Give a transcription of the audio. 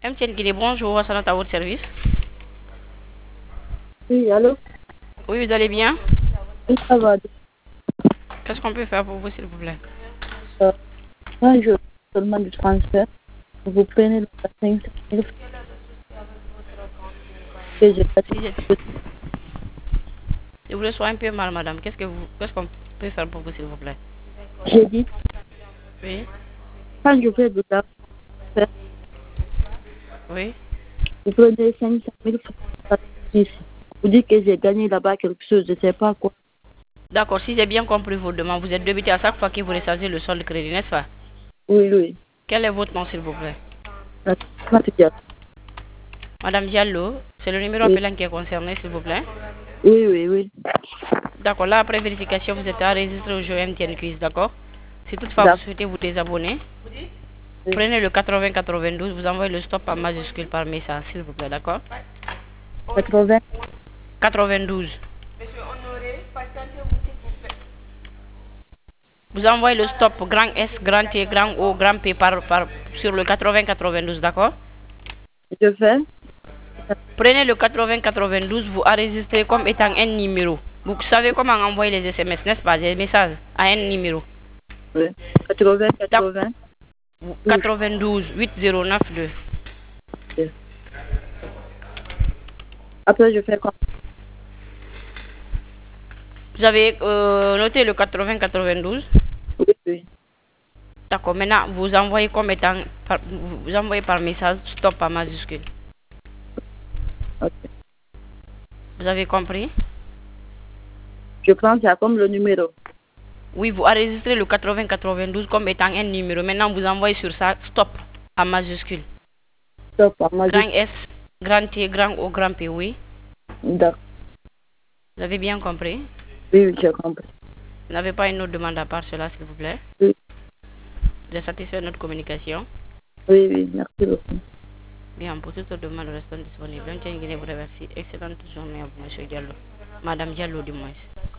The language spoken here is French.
MTN Guinée, bonjour, Hassanat à votre service. Oui, allô? Oui, vous allez bien? Oui, ça va. Qu'est-ce qu'on peut faire pour vous, s'il vous plaît? Quand je seulement du transfert, vous prenez le 500 000 que j'ai pas Je vous reçois un peu mal, madame. Qu'est-ce qu'on peut faire pour vous, s'il vous plaît? J'ai dit, Oui, quand je fais de transfert, oui. vous prenez 500 000 francs ici. Vous dites que j'ai gagné là-bas quelque chose, je ne sais pas quoi. D'accord, si j'ai bien compris vos demandes, vous êtes débité à chaque fois que vous rechargez le solde de crédit, n'est-ce pas? Oui, oui. Quel est votre nom, s'il vous plaît? Mathieu. Madame Diallo, c'est le numéro Oui, appelant qui est concerné, s'il vous plaît. oui, oui, oui. D'accord, là, après vérification, vous êtes enregistré au jeu MTN Quiz, d'accord? Si toutefois vous D'accord. souhaitez vous désabonner, Oui. prenez le 8092, vous envoyez le stop en majuscule par message, s'il vous plaît, d'accord? 80, 92. Vous envoyez le stop grand S, grand T, grand O, grand P sur le 8092, d'accord? je fais. Prenez le 8092, vous enregistrez comme étant un numéro. Vous savez comment envoyer les SMS, n'est-ce pas? Des messages à un numéro. Oui. 80, D'accord. 80, 12. 92 8092. Ok. Après, je fais comme. Vous avez noté le 8092. Oui, oui. D'accord, maintenant vous envoyez comme étant vous envoyez par message stop en majuscule. Ok. Vous avez compris? Je prends ça comme le numéro. Oui, vous enregistrez le 8092 comme étant un numéro. Maintenant vous envoyez sur ça stop en majuscule. Stop, on m'a dit. Grand S, grand T, grand O, grand P, oui. D'accord. Vous avez bien compris? Oui, oui, j'ai compris. Vous n'avez pas une autre demande à part cela, s'il vous plaît? Oui, Vous êtes satisfait de notre communication? oui, oui, merci beaucoup. Bien, pour toute autre demande, restons disponibles. On tient à vous remercier. Excellente journée à vous, monsieur Diallo. Madame Diallo, du moins.